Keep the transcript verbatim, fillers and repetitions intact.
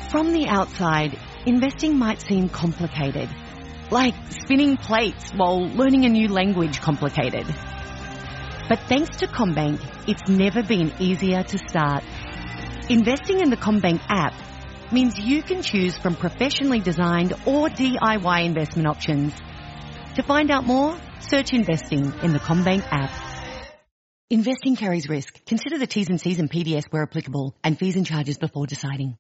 From the outside, investing might seem complicated, like spinning plates while learning a new language complicated. But thanks to CommBank, it's never been easier to start. Investing in the CommBank app means you can choose from professionally designed or D I Y investment options. To find out more, search investing in the CommBank app. Investing carries risk. Consider the T's and C's and P D S where applicable and fees and charges before deciding.